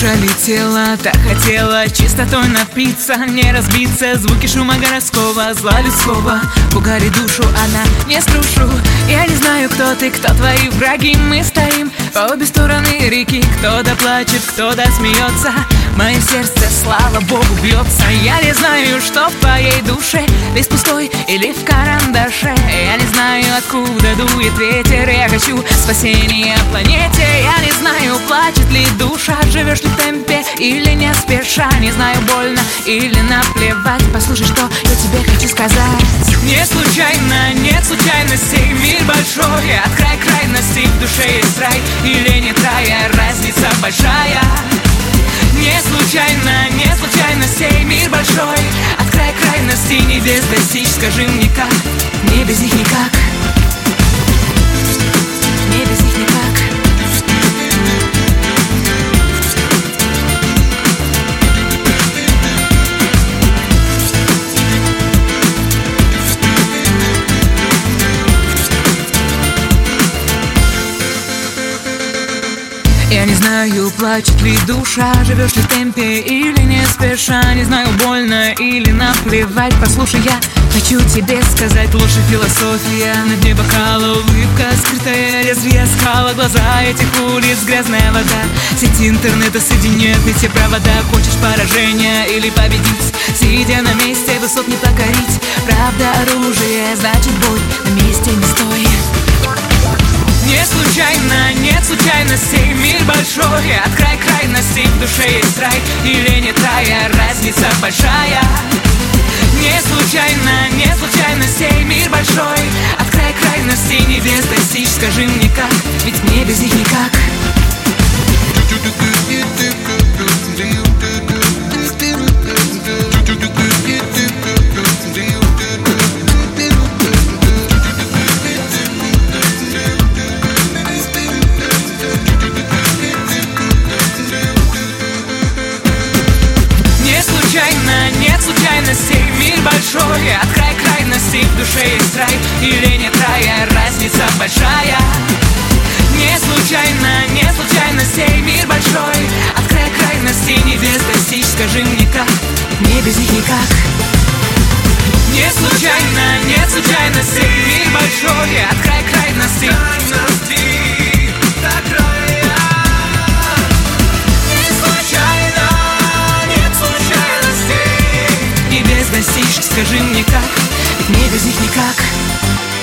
Душа летела, так хотела чистотой напиться, не разбиться. Звуки шума городского, зла людского пугали душу, она не скрушу. Я не знаю, кто ты, кто твои враги. Мы стоим по обе стороны реки. Кто-то плачет, кто-то смеется. Мое сердце, слава Богу, бьется. Я не знаю, что в твоей душе, лист пустой или в карандаше. Я не знаю, откуда дует ветер. Я хочу спасения планете. Я не знаю, плачет ли душа, живешь ли в темпе или не спеша. Не знаю, больно или наплевать. Послушай, что я тебе хочу сказать. Не случайно, нет случайностей. Мир большой, от края к крайности. В душе есть рай или нет рая, разница большая. Не случайно, нет случайностей. Мир большой, от края к крайности. Небес достичь, скажи мне как. Не без них никак. Не без них никак. Я не знаю, плачет ли душа, живешь ли в темпе или не спеша. Не знаю, больно или наплевать. Послушай, я хочу тебе сказать, лучше философия. На дне бокала улыбка, скрытая лезвие скала. Глаза этих улиц, грязная вода. Сети интернета соединяют эти провода. Хочешь поражения или победить? Сидя на месте, высот не покорить. Правда оружие, значит бой на месте не стой. Не случайно, нет случайностей. Мир большой, от края к крайности. В душе есть рай или нет рая, разница большая. Не случайно, нет случайностей. Мир большой, от края к крайности. Небес достичь, скажи мне как, ведь мне без них никак. Нет случайностей, мир большой, от края к крайности. В душе есть рай или нет рая, разница большая. Не случайно, нет случайностей. Мир большой, от края к крайности. Небес достичь, скажи мне как, мне без них никак. Не случайно, нет случайностей. Мир большой, от края к крайности. Достичь, скажи мне как, ведь мне без них никак.